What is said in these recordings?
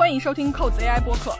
欢迎收听扣子 AI 播客。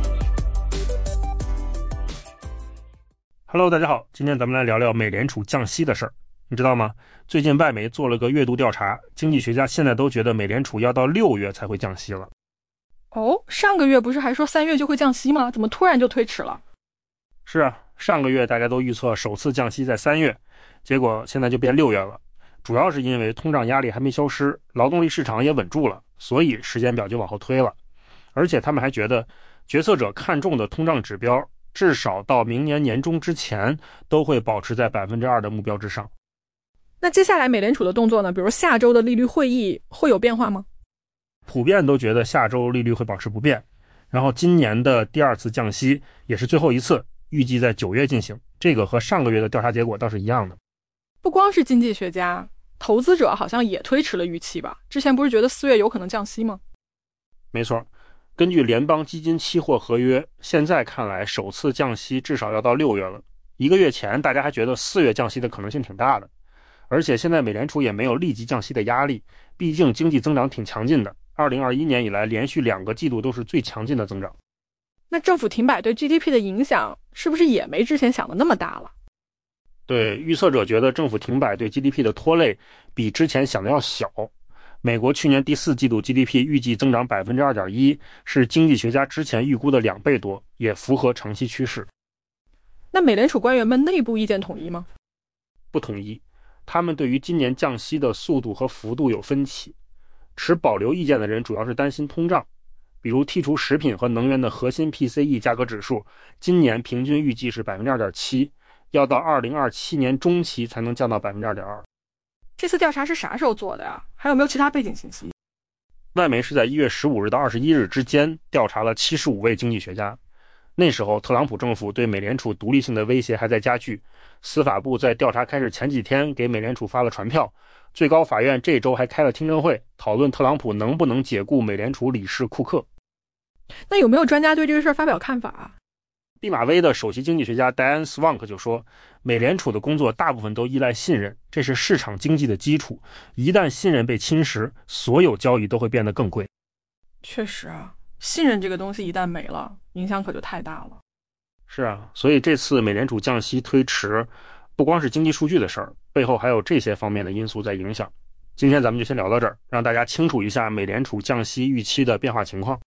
Hello， 大家好，今天咱们来聊聊美联储降息的事儿。你知道吗？最近外媒做了个月度调查，经济学家现在都觉得美联储要到6月才会降息了。 哦，上个月不是还说3月就会降息吗？怎么突然就推迟了？ 是啊，上个月大家都预测首次降息在3月，结果现在就变6月了。主要是因为通胀压力还没消失，劳动力市场也稳住了，所以时间表就往后推了。而且他们还觉得决策者看重的通胀指标至少到明年年中之前都会保持在 2% 的目标之上。 那接下来美联储的动作呢？比如下周的利率会议会有变化吗？ 普遍都觉得下周利率会保持不变，然后今年的第2次降息也是最后一次，预计在9月进行，这个和上个月的调查结果倒是一样的。 不光是经济学家，投资者好像也推迟了预期吧？之前不是觉得4月有可能降息吗？ 没错，根据联邦基金期货合约，现在看来首次降息至少要到6月了。1个月前大家还觉得4月降息的可能性挺大的，而且现在美联储也没有立即降息的压力，毕竟经济增长挺强劲的，2021年以来连续2个季度都是最强劲的增长。 那政府停摆对 GDP 的影响是不是也没之前想的那么大了？ 对，预测者觉得政府停摆对 GDP 的拖累比之前想的要小。美国去年第4季度 GDP 预计增长 2.1%， 是经济学家之前预估的2倍多，也符合长期趋势。 那美联储官员们内部意见统一吗？ 不统一，他们对于今年降息的速度和幅度有分歧。持保留意见的人主要是担心通胀，比如剔除食品和能源的核心 PCE 价格指数，今年平均预计是 2.7%， 要到2027年中期才能降到 2.2%。 这次调查是啥时候做的呀？还有没有其他背景信息？ 外媒是在1月15日到21日之间调查了75位经济学家。那时候特朗普政府对美联储独立性的威胁还在加剧，司法部在调查开始前几天给美联储发了传票，最高法院这周还开了听证会，讨论特朗普能不能解雇美联储理事库克。 那有没有专家对这个事儿发表看法啊？ 毕马威的首席经济学家戴安·斯旺克就说，美联储的工作大部分都依赖信任，这是市场经济的基础，一旦信任被侵蚀，所有交易都会变得更贵。 确实啊，信任这个东西一旦没了，影响可就太大了。 是啊，所以这次美联储降息推迟不光是经济数据的事儿，背后还有这些方面的因素在影响。今天咱们就先聊到这儿，让大家清楚一下美联储降息预期的变化情况。